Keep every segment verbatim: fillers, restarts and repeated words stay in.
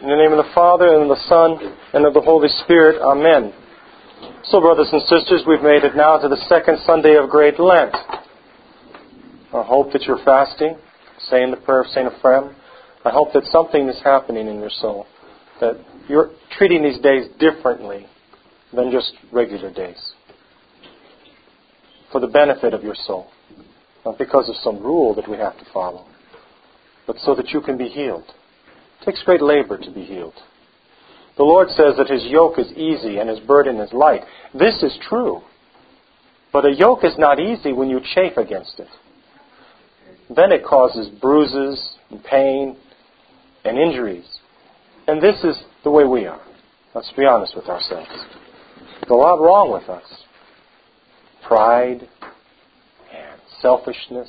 In the name of the Father, and of the Son, and of the Holy Spirit. Amen. So, brothers and sisters, we've made it now to the second Sunday of Great Lent. I hope that you're fasting, saying the prayer of Saint Ephraim. I hope that something is happening in your soul, that you're treating these days differently than just regular days, for the benefit of your soul, not because of some rule that we have to follow, but so that you can be healed. It takes great labor to be healed. The Lord says that His yoke is easy and His burden is light. This is true. But a yoke is not easy when you chafe against it. Then it causes bruises and pain and injuries. And this is the way we are. Let's be honest with ourselves. There's a lot wrong with us. Pride and selfishness,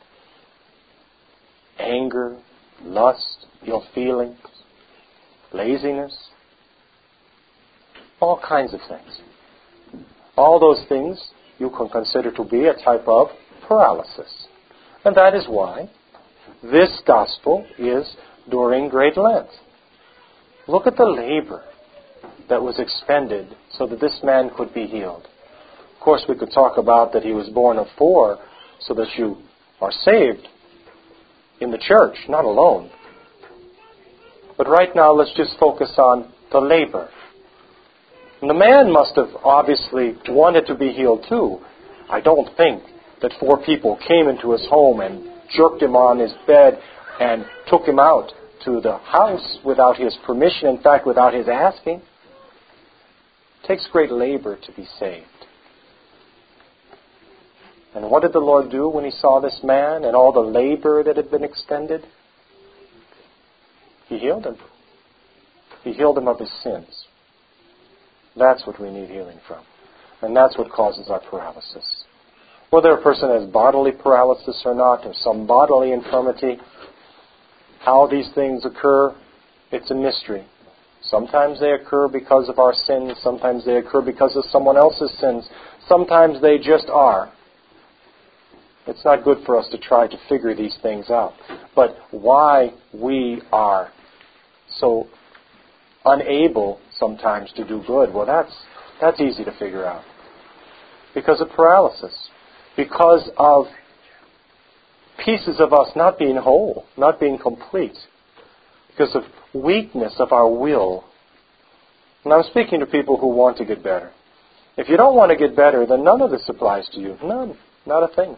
anger, lust, ill feelings, laziness, all kinds of things. All those things you can consider to be a type of paralysis. And that is why this gospel is during Great Lent. Look at the labor that was expended so that this man could be healed. Of course, we could talk about that he was born of four so that you are saved in the church, not alone. But right now, let's just focus on the labor. And the man must have obviously wanted to be healed too. I don't think that four people came into his home and jerked him on his bed and took him out to the house without his permission, in fact, without his asking. It takes great labor to be saved. And what did the Lord do when He saw this man and all the labor that had been extended? He healed him. He healed him of his sins. That's what we need healing from. And that's what causes our paralysis. Whether a person has bodily paralysis or not, or some bodily infirmity, how these things occur, it's a mystery. Sometimes they occur because of our sins. Sometimes they occur because of someone else's sins. Sometimes they just are. It's not good for us to try to figure these things out. But why we are so unable sometimes to do good, well, that's that's easy to figure out. Because of paralysis. Because of pieces of us not being whole, not being complete. Because of weakness of our will. And I'm speaking to people who want to get better. If you don't want to get better, then none of this applies to you. None. Not a thing.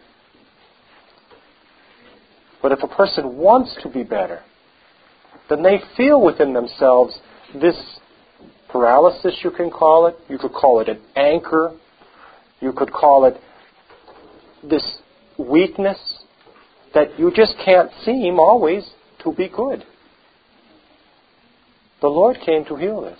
But if a person wants to be better, then they feel within themselves this paralysis, you can call it. You could call it an anchor. You could call it this weakness that you just can't seem always to be good. The Lord came to heal this.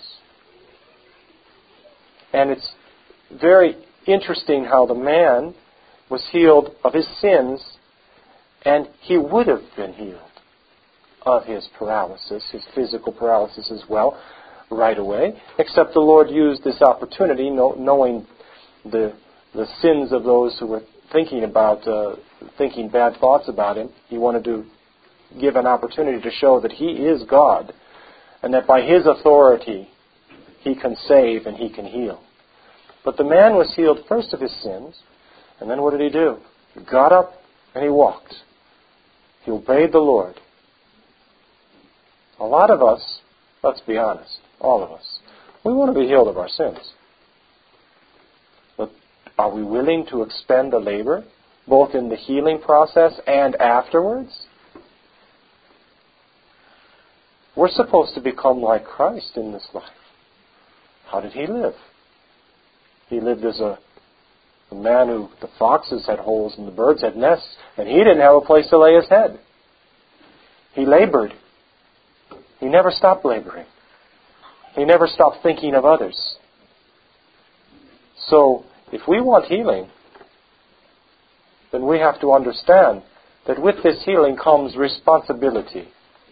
And it's very interesting how the man was healed of his sins, and he would have been healed of his paralysis, his physical paralysis as well, right away, except the Lord used this opportunity, knowing the the sins of those who were thinking about, uh, thinking bad thoughts about Him. He wanted to give an opportunity to show that He is God, and that by His authority, He can save and He can heal. But the man was healed first of his sins, and then what did he do? He got up and he walked. He obeyed the Lord. A lot of us, let's be honest, all of us, we want to be healed of our sins. But are we willing to expend the labor, both in the healing process and afterwards? We're supposed to become like Christ in this life. How did He live? He lived as a, a man who, the foxes had holes and the birds had nests, and He didn't have a place to lay His head. He labored. He never stopped laboring. He never stopped thinking of others. So, if we want healing, then we have to understand that with this healing comes responsibility.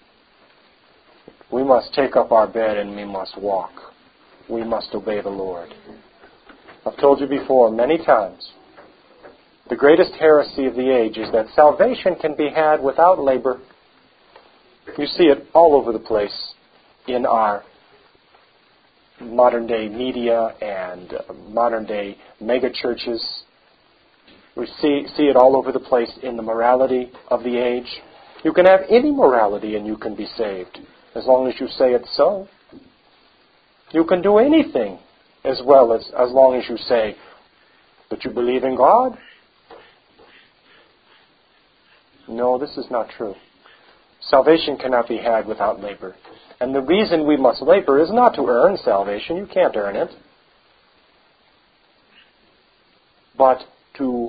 We must take up our bed and we must walk. We must obey the Lord. I've told you before many times, the greatest heresy of the age is that salvation can be had without labor. You see it all over the place. in our modern day media and uh, modern day mega churches. We see, see it all over the place in the morality of the age. You can have any morality and you can be saved, as long as you say it's so. You can do anything as well as, as long as you say that you believe in God. No, this is not true. Salvation cannot be had without labor. And the reason we must labor is not to earn salvation. You can't earn it. But to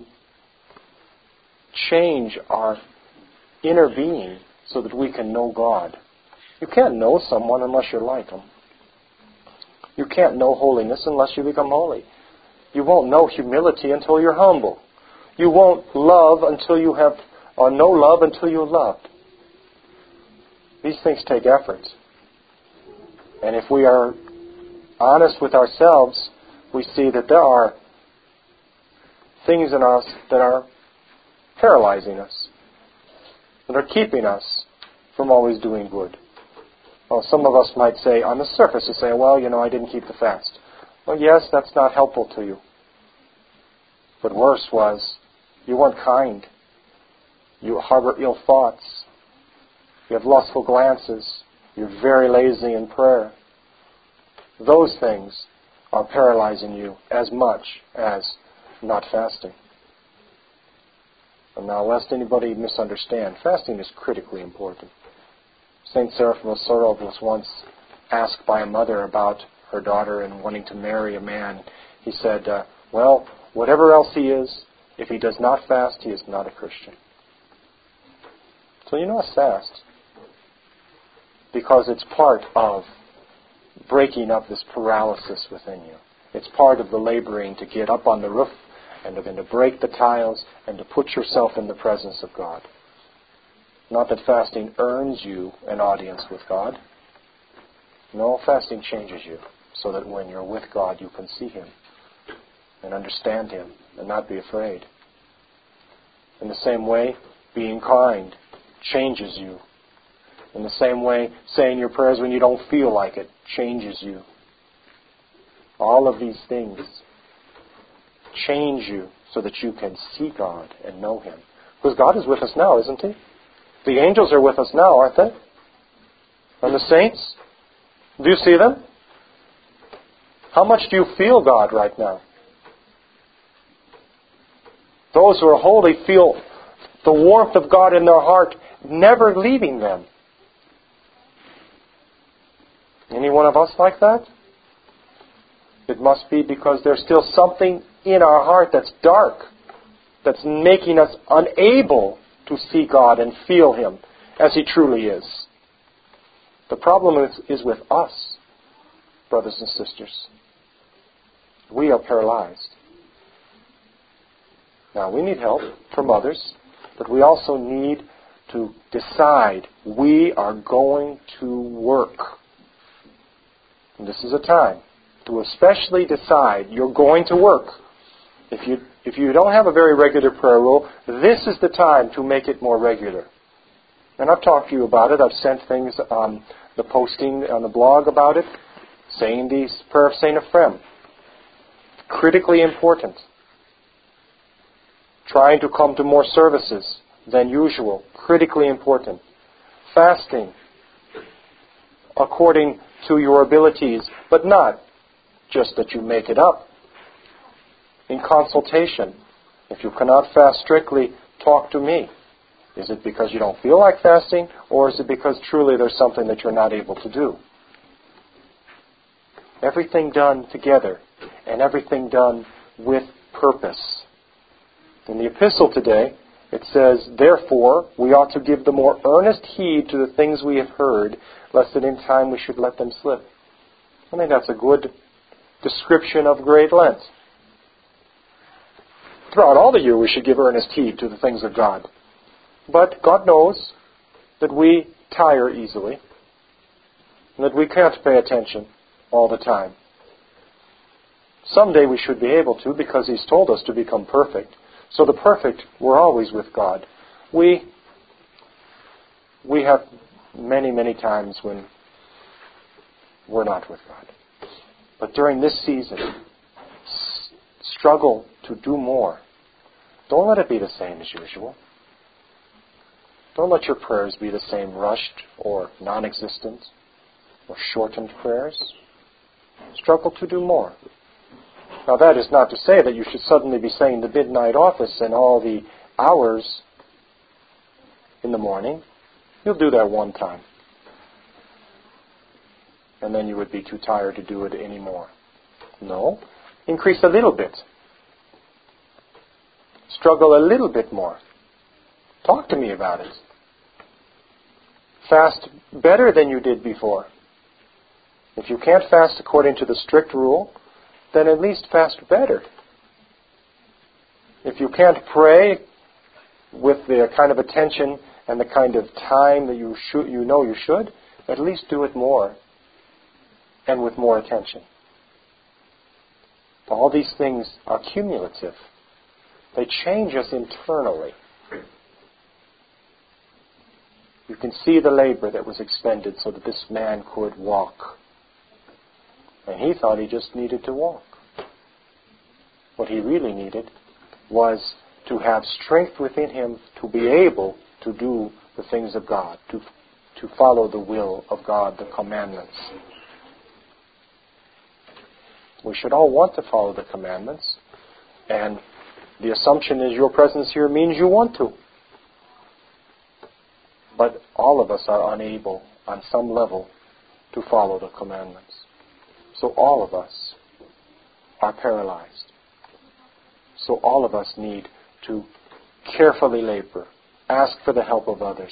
change our inner being so that we can know God. You can't know someone unless you're like them. You can't know holiness unless you become holy. You won't know humility until you're humble. You won't love until you have, or know love until you're loved. These things take effort. And if we are honest with ourselves, we see that there are things in us that are paralyzing us, that are keeping us from always doing good. Well, some of us might say, on the surface, to say, well, you know, I didn't keep the fast. Well, yes, that's not helpful to you. But worse was, you weren't kind. You harbor ill thoughts. You have lustful glances. You're very lazy in prayer. Those things are paralyzing you as much as not fasting. And now, lest anybody misunderstand, fasting is critically important. Saint Seraphim of Sarov was once asked by a mother about her daughter and wanting to marry a man. He said, uh, well, whatever else he is, if he does not fast, he is not a Christian. So you must fast, because it's part of breaking up this paralysis within you. It's part of the laboring to get up on the roof and to, and to break the tiles and to put yourself in the presence of God. Not that fasting earns you an audience with God. No, fasting changes you so that when you're with God, you can see Him and understand Him and not be afraid. In the same way, being kind changes you. In the same way, saying your prayers when you don't feel like it changes you. All of these things change you so that you can see God and know Him. Because God is with us now, isn't He? The angels are with us now, aren't they? And the saints? Do you see them? How much do you feel God right now? Those who are holy feel the warmth of God in their heart, never leaving them. Any one of us like that? It must be because there's still something in our heart that's dark, that's making us unable to see God and feel Him as He truly is. The problem is, is with us, brothers and sisters. We are paralyzed. Now, we need help from others, but we also need to decide we are going to work. And this is a time to especially decide you're going to work. If you if you don't have a very regular prayer rule, this is the time to make it more regular. And I've talked to you about it. I've sent things on the posting on the blog about it, saying the prayer of Saint Ephrem. Critically important. Trying to come to more services than usual. Critically important. Fasting according to your abilities, but not just that you make it up. In consultation. If you cannot fast strictly, talk to me. Is it because you don't feel like fasting, or is it because truly there's something that you're not able to do? Everything done together, and everything done with purpose. In the epistle today, it says, therefore, we ought to give the more earnest heed to the things we have heard, lest that in time we should let them slip. I think that's a good description of great Lent. Throughout all the year, we should give earnest heed to the things of God. But God knows that we tire easily, and that we can't pay attention all the time. Someday we should be able to, because He's told us to become perfect. So the perfect, we're always with God. We we have many, many times when we're not with God. But during this season, s- struggle to do more. Don't let it be the same as usual. Don't let your prayers be the same rushed or non-existent or shortened prayers. Struggle to do more. Now that is not to say that you should suddenly be saying the midnight office and all the hours in the morning. You'll do that one time. And then you would be too tired to do it anymore. No. Increase a little bit. Struggle a little bit more. Talk to me about it. Fast better than you did before. If you can't fast according to the strict rule, then at least fast better. If you can't pray with the kind of attention and the kind of time that you should, you know you should, at least do it more and with more attention. All these things are cumulative. They change us internally. You can see the labor that was expended so that this man could walk. And he thought he just needed to walk. What he really needed was to have strength within him to be able to do the things of God, to, to follow the will of God, the commandments. We should all want to follow the commandments, and the assumption is your presence here means you want to. But all of us are unable, on some level, to follow the commandments. So all of us are paralyzed. So all of us need to carefully labor, ask for the help of others,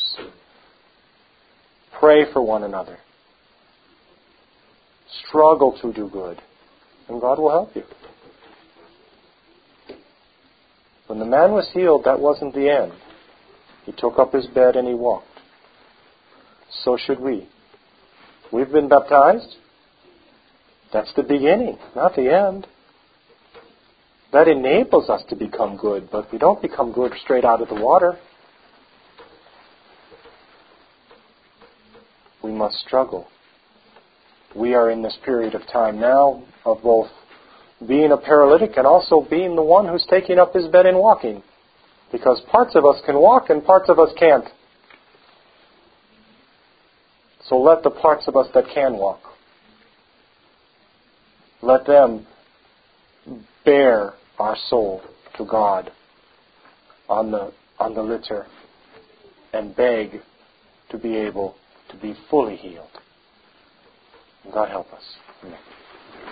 pray for one another, struggle to do good, and God will help you. When the man was healed, that wasn't the end. He took up his bed and he walked. So should we. We've been baptized. That's the beginning, not the end. That enables us to become good, but we don't become good straight out of the water. We must struggle. We are in this period of time now of both being a paralytic and also being the one who's taking up his bed and walking. Because parts of us can walk and parts of us can't. So let the parts of us that can walk, let them bear our soul to God on the on the litter and beg to be able to be fully healed. God help us. Amen.